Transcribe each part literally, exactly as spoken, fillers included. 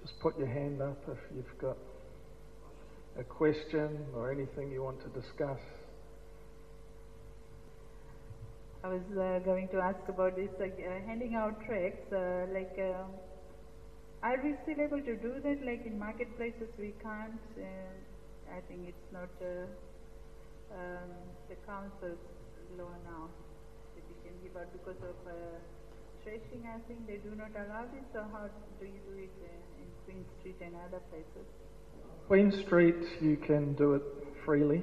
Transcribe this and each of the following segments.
Just put your hand up if you've got a question or anything you want to discuss. I was uh, going to ask about this, like uh, handing out tracts. Uh, like, uh, are we still able to do that? Like in marketplaces, we can't. Uh, I think it's not uh, um, the council's law now that we can give out because of uh, threshing. I think they do not allow this. So how do you do it uh, in Queen Street and other places? Queen Street, you can do it freely.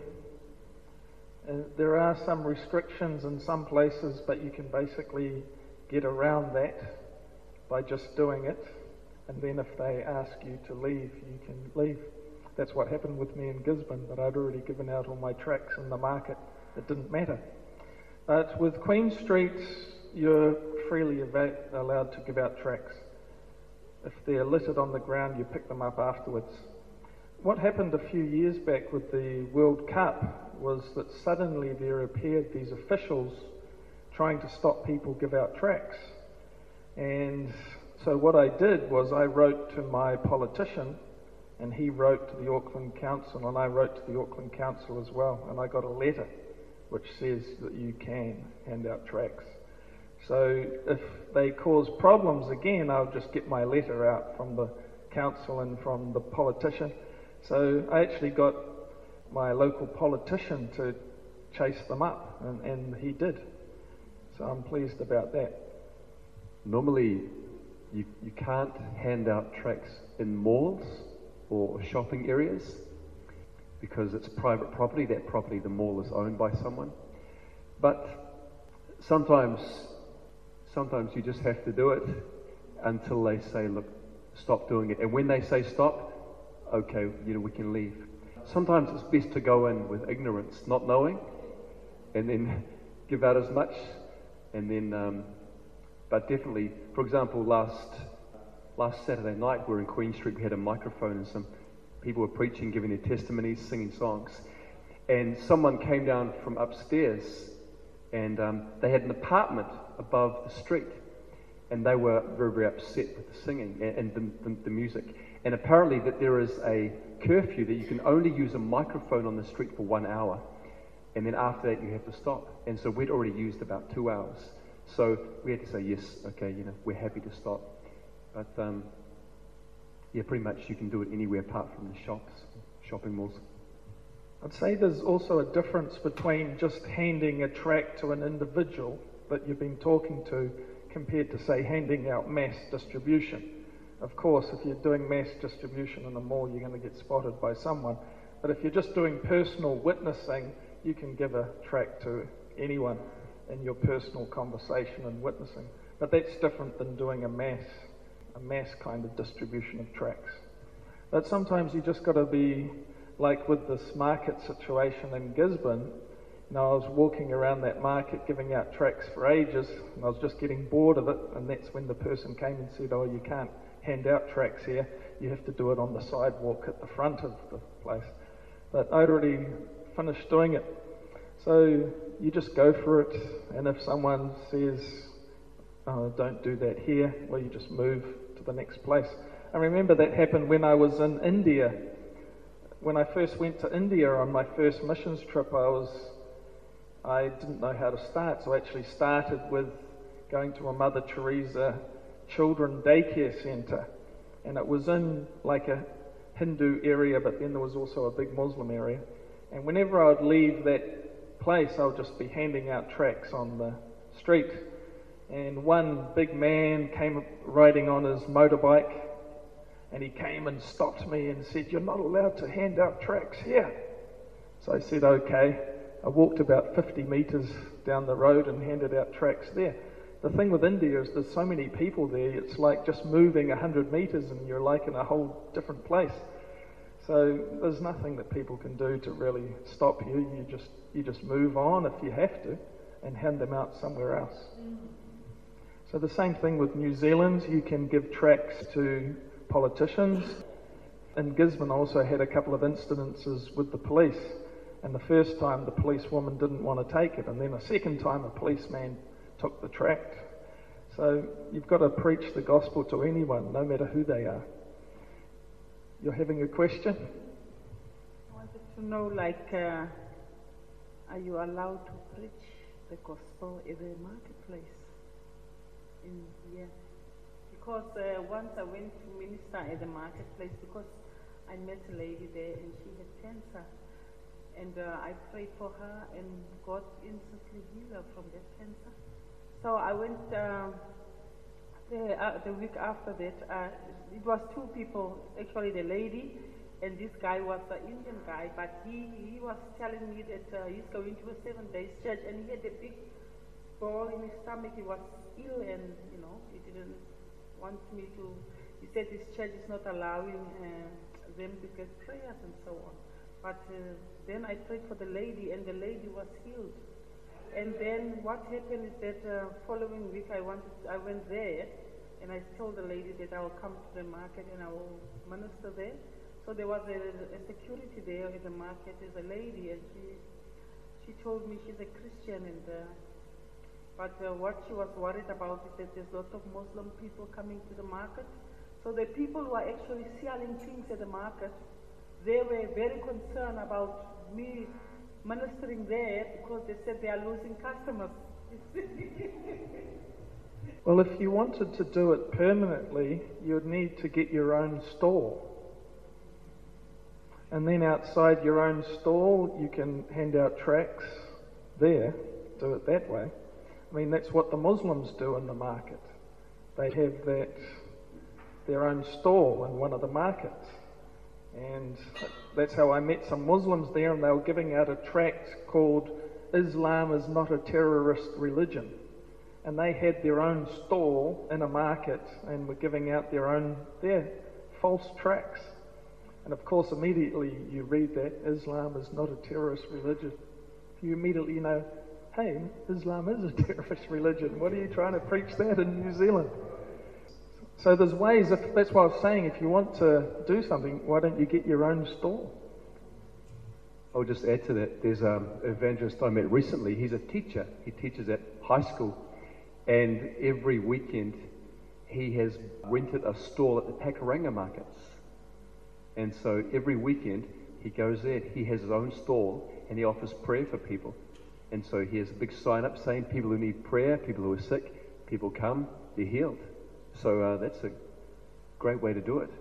Uh, there are some restrictions in some places, but you can basically get around that by just doing it. And then if they ask you to leave, you can leave. That's what happened with me in Gisborne, but I'd already given out all my tracts in the market. It didn't matter. But with Queen Street, you're freely ava- allowed to give out tracts. If they're littered on the ground, you pick them up afterwards. What happened a few years back with the World Cup was that suddenly there appeared these officials trying to stop people give out tracts. And so what I did was I wrote to my politician, and he wrote to the Auckland Council, and I wrote to the Auckland Council as well, and I got a letter which says that you can hand out tracts. So if they cause problems again, I'll just get my letter out from the council and from the politician. So I actually got my local politician to chase them up, and, and he did. So I'm pleased about that. Normally, you, you can't hand out tracts in malls or shopping areas because it's private property. That property, the mall, is owned by someone. But sometimes, sometimes you just have to do it until they say, look, stop doing it. And when they say stop, okay, you know, we can leave. Sometimes it's best to go in with ignorance, not knowing, and then give out as much, and then, um, but definitely, for example, last last Saturday night, we were in Queen Street, we had a microphone, and some people were preaching, giving their testimonies, singing songs, and someone came down from upstairs, and um, they had an apartment above the street, and they were very, very upset with the singing and, and the, the, the music. And apparently that there is a curfew that you can only use a microphone on the street for one hour. And then after that you have to stop. And so we'd already used about two hours. So we had to say, yes, okay, you know, we're happy to stop. But um, yeah, pretty much you can do it anywhere apart from the shops, shopping malls. I'd say there's also a difference between just handing a tract to an individual that you've been talking to compared to, say, handing out mass distribution. Of course, if you're doing mass distribution in a mall, you're going to get spotted by someone. But if you're just doing personal witnessing, you can give a tract to anyone in your personal conversation and witnessing. But that's different than doing a mass, a mass kind of distribution of tracts. But sometimes you just got to be, like with this market situation in Gisborne, you know, I was walking around that market giving out tracts for ages, and I was just getting bored of it, and that's when the person came and said, oh, you can't hand out tracts here, you have to do it on the sidewalk at the front of the place. But I'd already finished doing it. So you just go for it, and if someone says, oh, don't do that here, well, you just move to the next place. I remember that happened when I was in India. When I first went to India on my first missions trip, I was, I didn't know how to start, so I actually started with going to a Mother Teresa children daycare centre, and it was in like a Hindu area, but then there was also a big Muslim area, and whenever I would leave that place I would just be handing out tracts on the street, and one big man came riding on his motorbike, and he came and stopped me and said, you're not allowed to hand out tracts here. So I said, okay. I walked about fifty metres down the road and handed out tracts there. The thing with India is there's so many people there, it's like just moving a hundred metres and you're like in a whole different place. So there's nothing that people can do to really stop you. You just you just move on if you have to and hand them out somewhere else. So the same thing with New Zealand, you can give tracts to politicians. In Gisborne I also had a couple of incidences with the police, and the first time the policewoman didn't want to take it, and then a second time a policeman took the tract. So you've got to preach the gospel to anyone, no matter who they are. You're having a question? I wanted to know, like, uh, are you allowed to preach the gospel in the marketplace? In yeah, because uh, once I went to minister at the marketplace because I met a lady there and she had cancer, and uh, I prayed for her and God instantly healed her from that cancer. So I went um, the, uh, the week after that. Uh, it was two people, actually the lady. And this guy was an Indian guy, but he, he was telling me that uh, he's going to a seven days church, and he had a big ball in his stomach. He was ill, and you know he didn't want me to. He said this church is not allowing uh, them to get prayers and so on. But uh, then I prayed for the lady, and the lady was healed. And then what happened is that uh, following week I wanted, I went there, and I told the lady that I will come to the market and I will minister there. So there was a, a security there in the market. There's a lady, and she she told me she's a Christian, and uh, but uh, what she was worried about is that there's lots of Muslim people coming to the market. So the people who are actually selling things at the market, they were very concerned about me ministering there because they said they are losing customers. Well, if you wanted to do it permanently, you'd need to get your own stall. And then outside your own stall, you can hand out tracts there, do it that way. I mean, that's what the Muslims do in the market. They have that, their own stall in one of the markets. And that's how I met some Muslims there, and they were giving out a tract called Islam is Not a Terrorist Religion. And they had their own stall in a market and were giving out their own, their false tracts. And of course, immediately you read that Islam is not a terrorist religion. You immediately know, hey, Islam is a terrorist religion. What are you trying to preach that in New Zealand? So there's ways, if that's what I was saying, if you want to do something, why don't you get your own stall? I'll just add to that. There's an evangelist I met recently. He's a teacher. He teaches at high school. And every weekend he has rented a stall at the Takaranga markets. And so every weekend he goes there, he has his own stall, and he offers prayer for people. And so he has a big sign up saying people who need prayer, people who are sick, people come, they're healed. So uh, that's a great way to do it.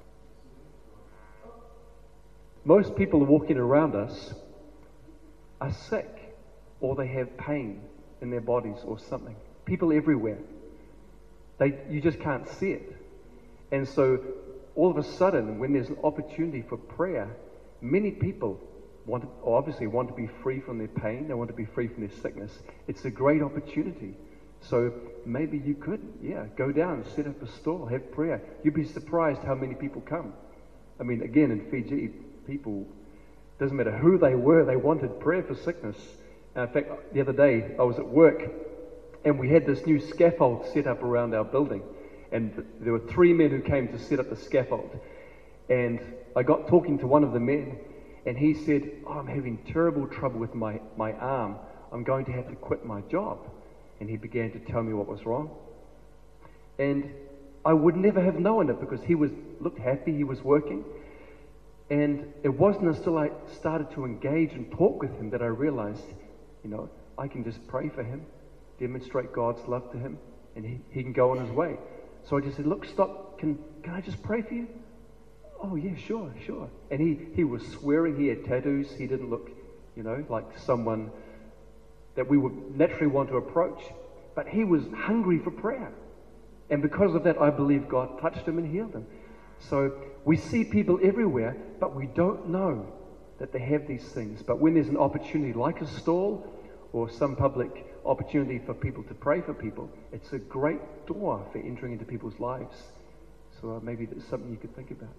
Most people walking around us are sick, or they have pain in their bodies or something. People everywhere. They, you just can't see it. And so all of a sudden, when there's an opportunity for prayer, many people want to, obviously want to be free from their pain. They want to be free from their sickness. It's a great opportunity. So maybe you could, yeah, go down, set up a stall, have prayer. You'd be surprised how many people come. I mean, again, in Fiji, people, doesn't matter who they were, they wanted prayer for sickness. Uh, in fact, the other day, I was at work, and we had this new scaffold set up around our building. And there were three men who came to set up the scaffold. And I got talking to one of the men, and he said, oh, I'm having terrible trouble with my, my arm. I'm going to have to quit my job. And he began to tell me what was wrong. And I would never have known it because he was looked happy, he was working. And it wasn't until I started to engage and talk with him that I realized, you know, I can just pray for him, demonstrate God's love to him, and he, he can go on his way. So I just said, look, stop, can can I just pray for you? Oh yeah, sure, sure. And he, he was swearing, he had tattoos, he didn't look, you know, like someone that we would naturally want to approach. But he was hungry for prayer. And because of that, I believe God touched him and healed him. So we see people everywhere, but we don't know that they have these things. But when there's an opportunity like a stall or some public opportunity for people to pray for people, it's a great door for entering into people's lives. So uh, maybe that's something you could think about.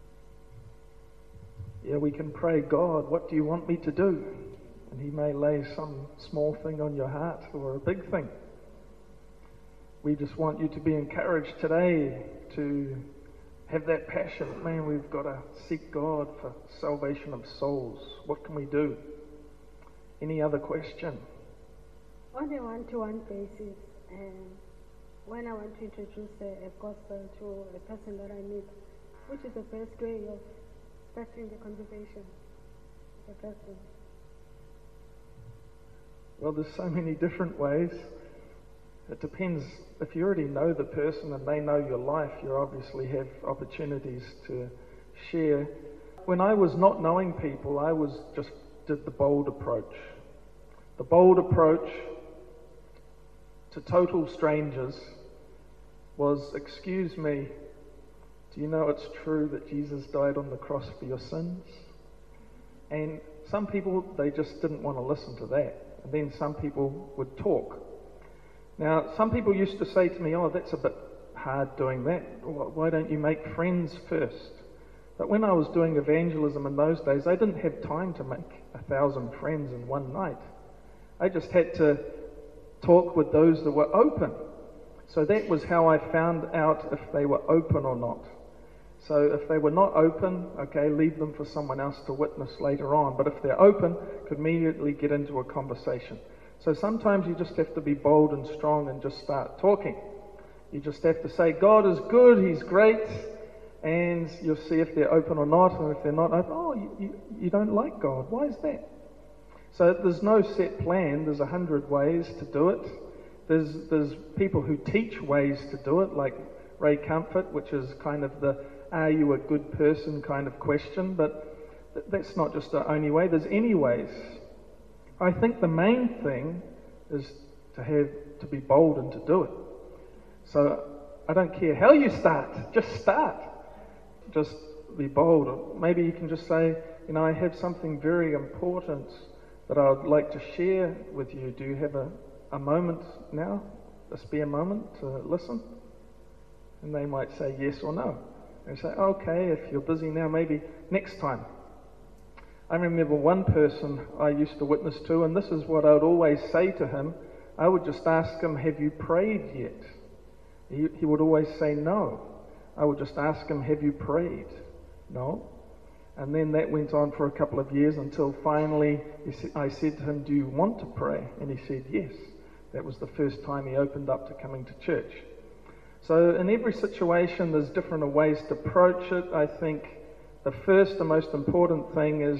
Yeah, we can pray, God, what do you want me to do? And he may lay some small thing on your heart or a big thing. We just want you to be encouraged today to have that passion. Man, we've got to seek God for salvation of souls. What can we do? Any other question? On a one-to-one basis, and when I want to introduce a, a gospel to a person that I meet, which is the best way of starting the conversation with the person? Well, there's so many different ways. It depends. If you already know the person and they know your life, you obviously have opportunities to share. When I was not knowing people, I was just did the bold approach. The bold approach to total strangers was, excuse me, do you know it's true that Jesus died on the cross for your sins? And some people, they just didn't want to listen to that. And then some people would talk. Now, some people used to say to me, oh, that's a bit hard doing that. Why don't you make friends first? But when I was doing evangelism in those days, I didn't have time to make a thousand friends in one night. I just had to talk with those that were open. So that was how I found out if they were open or not. So if they were not open, okay, leave them for someone else to witness later on. But if they're open, could immediately get into a conversation. So sometimes you just have to be bold and strong and just start talking. You just have to say, God is good, He's great, and you'll see if they're open or not. And if they're not open, oh, you, you, you don't like God. Why is that? So there's no set plan. There's a hundred ways to do it. There's, there's people who teach ways to do it, like Ray Comfort, which is kind of the are you a good person kind of question, but th- that's not just the only way. There's any ways. I think the main thing is to have to be bold and to do it. So I don't care how you start, just start. Just be bold. Or maybe you can just say, you know, I have something very important that I would like to share with you. Do you have a, a moment now, a spare moment to listen? And they might say yes or no. And say, okay, if you're busy now, maybe next time. I remember one person I used to witness to, and this is what I would always say to him. I would just ask him, have you prayed yet? He, he would always say no. I would just ask him, have you prayed? No. And then that went on for a couple of years until finally I said to him, do you want to pray? And he said yes. That was the first time he opened up to coming to church. So in every situation, there's different ways to approach it. I think the first and most important thing is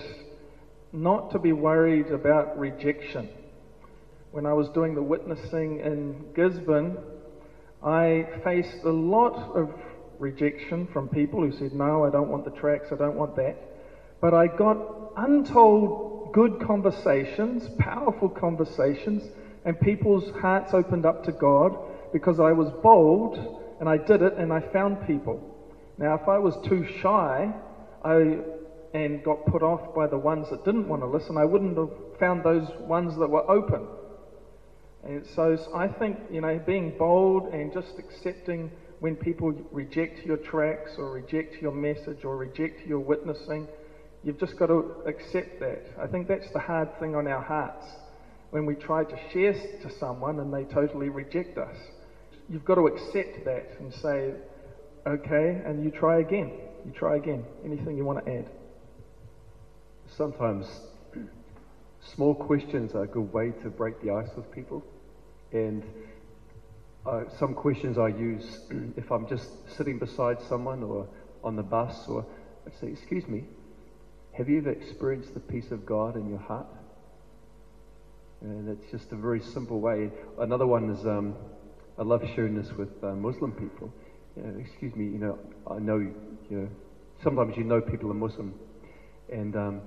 not to be worried about rejection. When I was doing the witnessing in Gisborne, I faced a lot of rejection from people who said, no, I don't want the tracts, I don't want that. But I got untold good conversations, powerful conversations, and people's hearts opened up to God because I was bold and I did it and I found people. Now, if I was too shy I and got put off by the ones that didn't want to listen, I wouldn't have found those ones that were open. And so I think, you know, being bold and just accepting when people reject your tracts or reject your message or reject your witnessing, you've just got to accept that. I think that's the hard thing on our hearts. When we try to share to someone and they totally reject us, you've got to accept that and say, okay, and you try again. You try again. Anything you want to add? Sometimes small questions are a good way to break the ice with people. And uh, some questions I use if I'm just sitting beside someone or on the bus, or I say, excuse me, have you ever experienced the peace of God in your heart? And it's just a very simple way. Another one is, um, I love sharing this with uh, Muslim people. You know, excuse me, you know, I know, you know, sometimes you know people are Muslim, and um,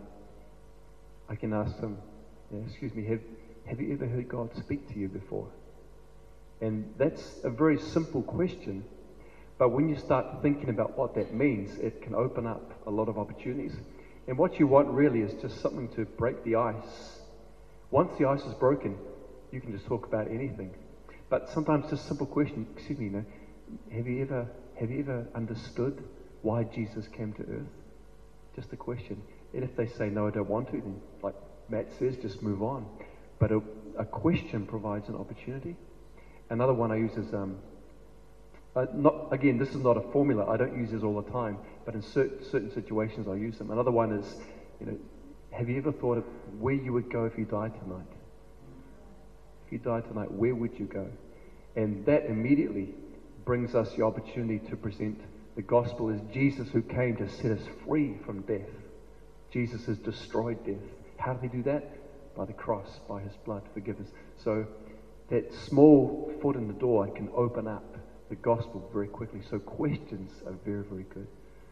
I can ask them, you know, excuse me, have, have you ever heard God speak to you before? And that's a very simple question, but when you start thinking about what that means, it can open up a lot of opportunities. And what you want really is just something to break the ice. Once the ice is broken, you can just talk about anything. But sometimes just a simple question, excuse me, you know, have you ever have you ever understood why Jesus came to earth? Just a question. And if they say, no, I don't want to, then like Matt says, just move on. But a, a question provides an opportunity. Another one I use is, um, uh, not again, this is not a formula. I don't use this all the time, but in cer- certain situations I use them. Another one is, you know, have you ever thought of where you would go if you died tonight? If you died tonight, where would you go? And that immediately brings us the opportunity to present the The gospel is Jesus who came to set us free from death. Jesus has destroyed death. How did he do that? By the cross, by his blood, forgiveness. So that small foot in the door can open up the gospel very quickly. So questions are very, very good.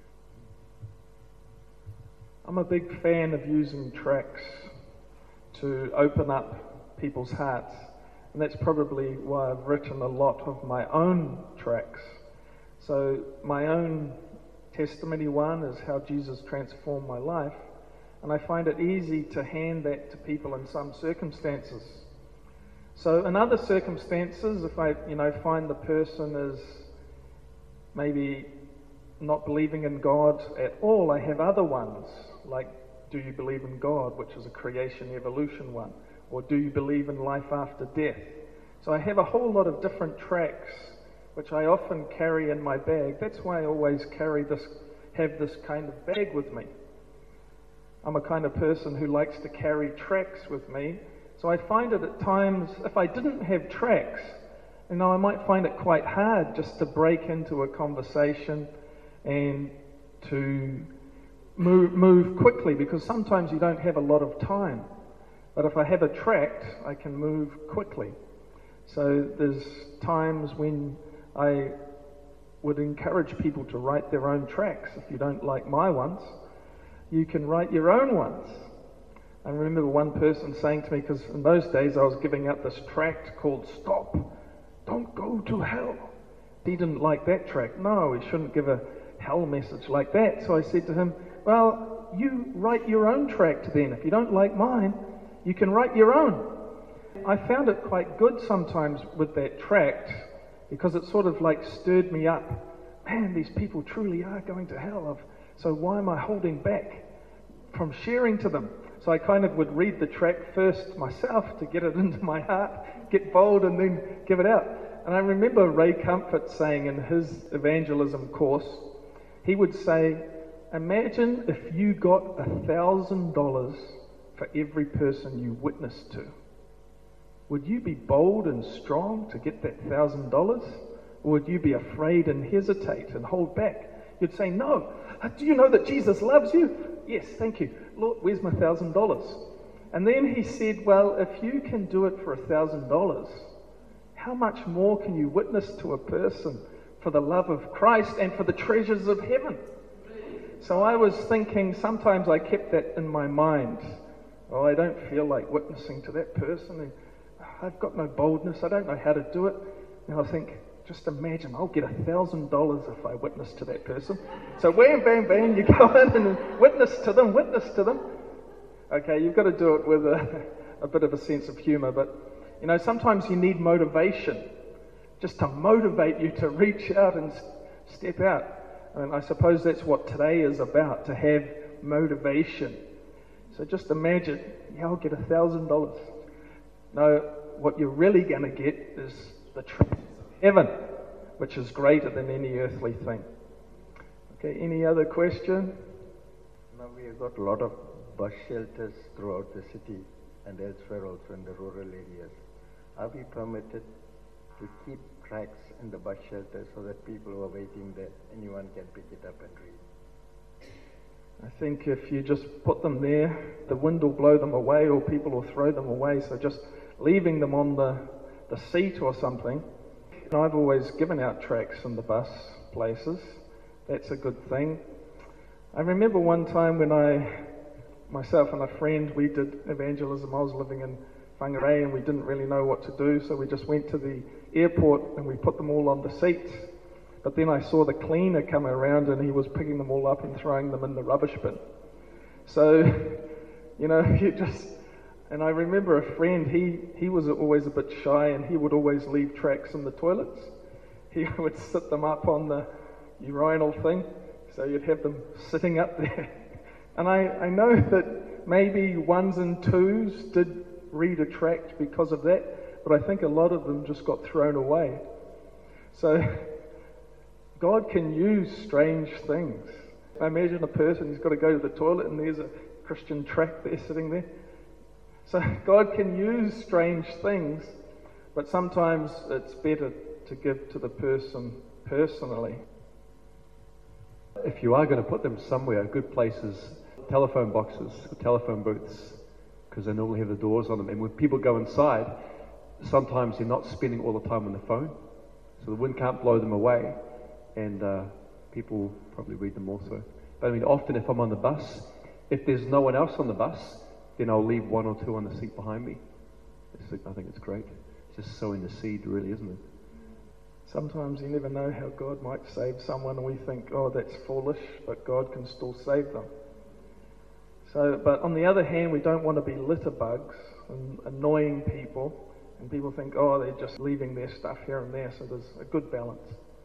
I'm a big fan of using tracts to open up people's hearts. And that's probably why I've written a lot of my own tracts. So my own testimony one is how Jesus transformed my life. And I find it easy to hand that to people in some circumstances. So in other circumstances, if I, you know, find the person is maybe not believing in God at all, I have other ones, like, do you believe in God, which is a creation evolution one, or do you believe in life after death? So I have a whole lot of different tracts, which I often carry in my bag. That's why I always carry this, have this kind of bag with me. I'm a kind of person who likes to carry tracts with me. So I find it at times, if I didn't have tracts, you know, I might find it quite hard just to break into a conversation and to move, move quickly, because sometimes you don't have a lot of time. But if I have a tract, I can move quickly. So there's times when I would encourage people to write their own tracts. If you don't like my ones, you can write your own ones. I remember one person saying to me, because in those days I was giving out this tract called Stop, Don't Go to Hell. He didn't like that tract. No, he shouldn't give a hell message like that. So I said to him, well, you write your own tract then. If you don't like mine, you can write your own. I found it quite good sometimes with that tract, because it sort of like stirred me up. Man, these people truly are going to hell. So why am I holding back from sharing to them? So I kind of would read the tract first myself to get it into my heart, get bold, and then give it out. And I remember Ray Comfort saying in his evangelism course, he would say, imagine if you got a thousand dollars for every person you witnessed to. Would you be bold and strong to get that thousand dollars? Or would you be afraid and hesitate and hold back? You'd say, no. Do you know that Jesus loves you? Yes, thank you. Lord, where's my thousand dollars? And then he said, well, if you can do it for a thousand dollars, how much more can you witness to a person for the love of Christ and for the treasures of heaven? So I was thinking, sometimes I kept that in my mind. Oh, I don't feel like witnessing to that person. I've got no boldness. I don't know how to do it. And I think, just imagine, I'll get a thousand dollars if I witness to that person. So wham, bam, bam, you go in and witness to them, witness to them. Okay, you've got to do it with a, a bit of a sense of humour, but, you know, sometimes you need motivation, just to motivate you to reach out and step out. And I suppose that's what today is about, to have motivation. So just imagine, yeah, I'll get a thousand dollars. No, what you're really going to get is the treasures of heaven, which is greater than any earthly thing. Okay, any other question? Now we have got a lot of bus shelters throughout the city and elsewhere also in the rural areas. Are we permitted to keep tracts in the bus shelters so that people who are waiting there, anyone can pick it up and read? I think if you just put them there, the wind will blow them away or people will throw them away. So just leaving them on the, the seat or something. And I've always given out tracts in the bus places. That's a good thing. I remember one time when I, myself and a friend, we did evangelism. I was living in Whangarei and we didn't really know what to do. So we just went to the airport and we put them all on the seats. But then I saw the cleaner come around and he was picking them all up and throwing them in the rubbish bin. So, you know, you just... And I remember a friend, he, he was always a bit shy and he would always leave tracts in the toilets. He would sit them up on the urinal thing, so you'd have them sitting up there. And I, I know that maybe ones and twos did read a tract because of that, but I think a lot of them just got thrown away. So God can use strange things. I imagine a person who's got to go to the toilet and there's a Christian tract there sitting there. So God can use strange things, but sometimes it's better to give to the person personally. If you are going to put them somewhere, good places, telephone boxes, telephone booths, because they normally have the doors on them. And when people go inside, sometimes they're not spending all the time on the phone, so the wind can't blow them away, and uh, people probably read them also. But I mean, often if I'm on the bus, if there's no one else on the bus, then I'll leave one or two on the seat behind me. It's, I think it's great. It's just sowing the seed, really, isn't it? Sometimes you never know how God might save someone, and we think, oh, that's foolish, but God can still save them. So, but on the other hand, we don't want to be litterbugs and annoying people, and people think, oh, they're just leaving their stuff here and there, so there's a good balance.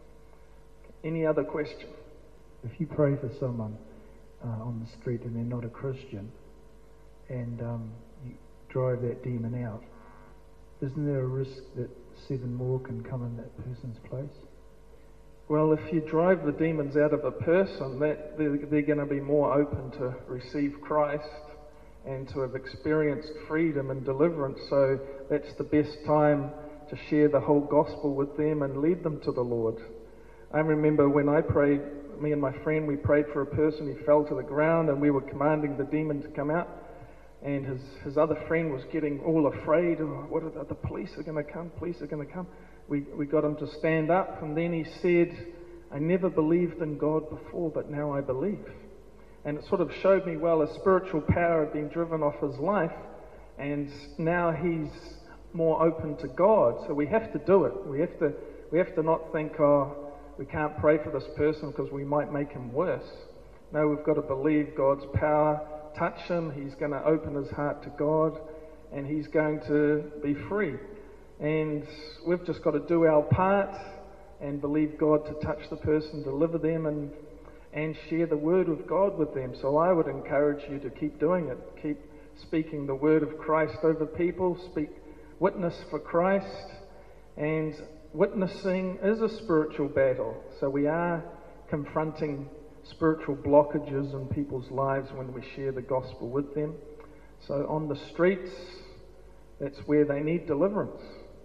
Any other question? If you pray for someone uh, on the street and they're not a Christian, and um, you drive that demon out, isn't there a risk that seven more can come in that person's place? Well, if you drive the demons out of a person, that they're, they're going to be more open to receive Christ and to have experienced freedom and deliverance. So that's the best time to share the whole gospel with them and lead them to the Lord. I remember when I prayed, me and my friend, we prayed for a person, he fell to the ground, and we were commanding the demon to come out. And his, his other friend was getting all afraid. Oh, what are the, the police are going to come, police are going to come. We, we got him to stand up, and then he said, I never believed in God before, but now I believe. And it sort of showed me, well, a spiritual power had been driven off his life, and now he's more open to God. So we have to do it. We have to, we have to not think, oh, we can't pray for this person because we might make him worse. No, we've got to believe God's power. Touch him, he's going to open his heart to God, and he's going to be free. And we've just got to do our part and believe God to touch the person, deliver them, and and share the word of God with them. So I would encourage you to keep doing it. Keep speaking the word of Christ over people. Speak witness for Christ. And witnessing is a spiritual battle. So we are confronting spiritual blockages in people's lives when we share the gospel with them. So on the streets, that's where they need deliverance.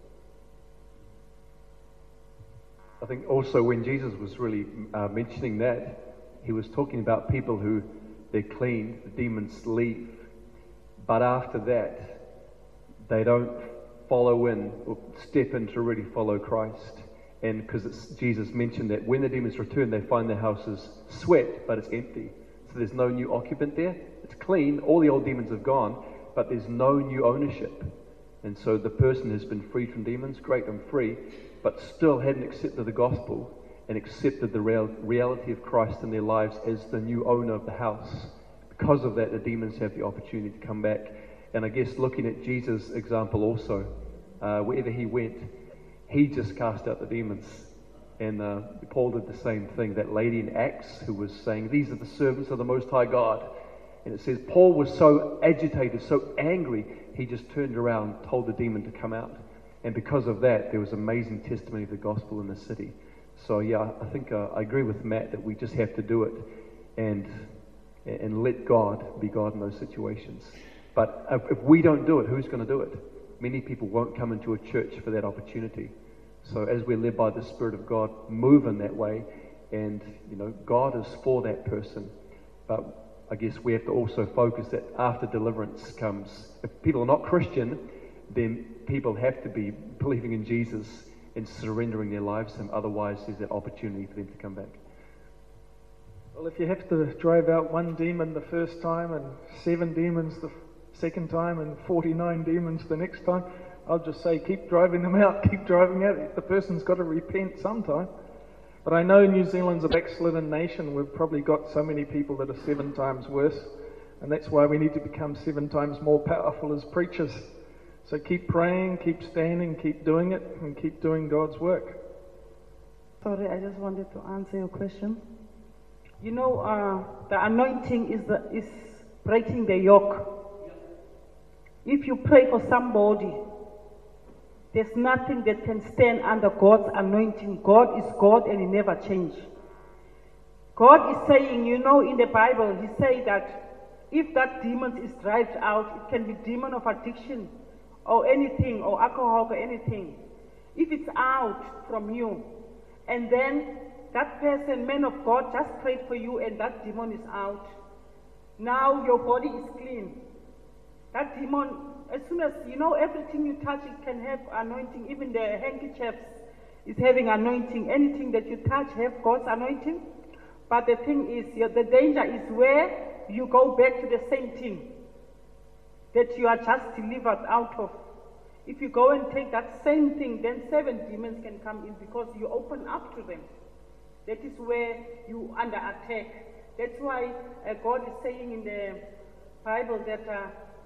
I think also when Jesus was really uh, mentioning that, he was talking about people who, they're clean, the demons leave, but after that, they don't follow in or step in to really follow Christ. And because Jesus mentioned that when the demons return, they find their houses swept, but it's empty. So there's no new occupant there. It's clean. All the old demons have gone, but there's no new ownership. And so the person has been freed from demons, great, I'm free, but still hadn't accepted the gospel and accepted the real, reality of Christ in their lives as the new owner of the house. Because of that, the demons have the opportunity to come back. And I guess looking at Jesus' example also, uh, wherever he went, he just cast out the demons. And uh, Paul did the same thing. That lady in Acts who was saying, these are the servants of the Most High God. And it says Paul was so agitated, so angry, he just turned around, told the demon to come out. And because of that, there was amazing testimony of the gospel in the city. So yeah, I think uh, I agree with Matt that we just have to do it and and let God be God in those situations. But if we don't do it, who's going to do it? Many people won't come into a church for that opportunity. So as we're led by the Spirit of God, move in that way, and you know, God is for that person. But I guess we have to also focus that after deliverance comes, if people are not Christian, then people have to be believing in Jesus and surrendering their lives to Him. Otherwise, there's that opportunity for them to come back. Well, if you have to drive out one demon the first time and seven demons the second time and forty-nine demons the next time, I'll just say keep driving them out, keep driving out. The person's got to repent sometime. But I know New Zealand's a backslidden nation. We've probably got so many people that are seven times worse, and that's why we need to become seven times more powerful as preachers. So keep praying, keep standing, keep doing it, and keep doing God's work. Sorry, I just wanted to answer your question. You know, uh, the anointing is the, is breaking the yoke. If you pray for somebody, there's nothing that can stand under God's anointing. God is God and He never changes. God is saying, you know, in the Bible, He said that if that demon is driven out, it can be demon of addiction or anything, or alcohol or anything. If it's out from you, and then that person, man of God, just prayed for you and that demon is out. Now your body is clean. That demon, as soon as, you know, everything you touch, it can have anointing. Even the handkerchiefs is having anointing. Anything that you touch have God's anointing. But the thing is, yeah, the danger is where you go back to the same thing that you are just delivered out of. If you go and take that same thing, then seven demons can come in because you open up to them. That is where you under attack. That's why uh, God is saying in the Bible that uh,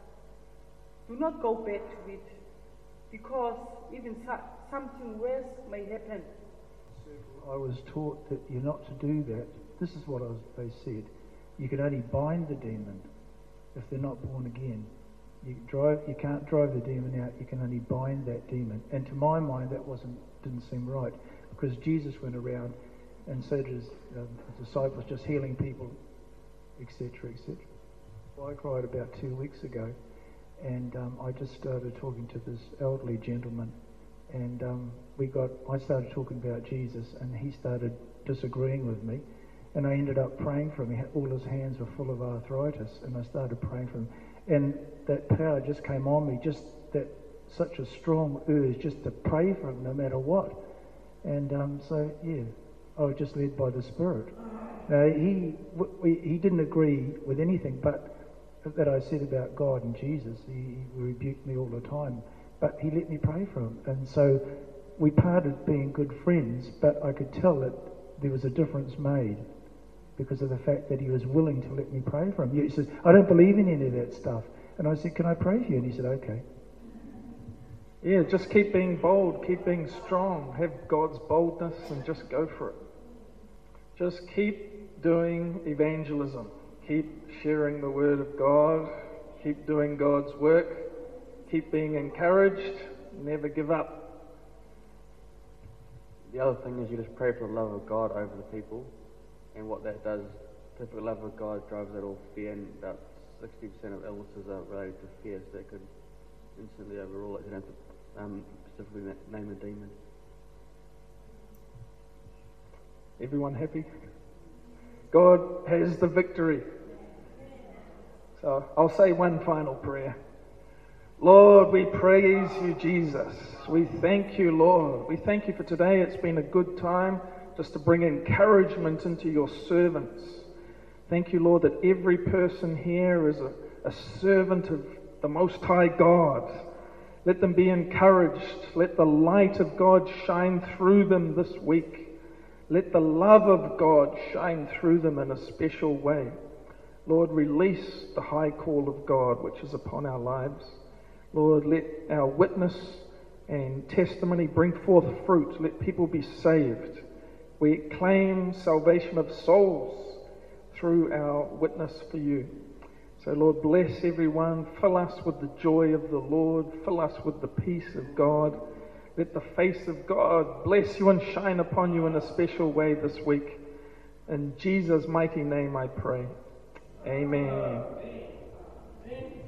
do not go back to it, because even so, something worse may happen. I was taught that you're not to do that. This is what I was, they said. You can only bind the demon if they're not born again. You drive, you can't drive the demon out. You can only bind that demon. And to my mind, that wasn't didn't seem right, because Jesus went around and so did his, um, his disciples, just healing people, et cetera, et cetera. So I cried about two weeks ago, and um, I just started talking to this elderly gentleman, and um, we got. I started talking about Jesus, and he started disagreeing with me, and I ended up praying for him. He had, all his hands were full of arthritis, and I started praying for him, and that power just came on me, just that such a strong urge just to pray for him no matter what, and um, so yeah. I was just led by the Spirit. Now, he we, he didn't agree with anything but that I said about God and Jesus. He, he rebuked me all the time, but he let me pray for him. And so we parted being good friends, but I could tell that there was a difference made because of the fact that he was willing to let me pray for him. He said, I don't believe in any of that stuff. And I said, can I pray for you? And he said, okay. Yeah, just keep being bold, keep being strong, have God's boldness and just go for it. Just keep doing evangelism, keep sharing the word of God, keep doing God's work, keep being encouraged, never give up. The other thing is you just pray for the love of God over the people, and what that does, typical love of God drives out all fear, and about sixty percent of illnesses are related to fear, so that could instantly overrule it. You don't have to um, specifically name a demon. Everyone happy? God has the victory. So I'll say one final prayer. Lord, we praise you, Jesus. We thank you, Lord. We thank you for today. It's been a good time just to bring encouragement into your servants. Thank you, Lord, that every person here is a, a servant of the Most High God. Let them be encouraged. Let the light of God shine through them this week. Let the love of God shine through them in a special way. Lord, release the high call of God which is upon our lives. Lord, let our witness and testimony bring forth fruit. Let people be saved. We claim salvation of souls through our witness for you. So, Lord, bless everyone. Fill us with the joy of the Lord. Fill us with the peace of God. Let the face of God bless you and shine upon you in a special way this week. In Jesus' mighty name I pray. Amen. Amen.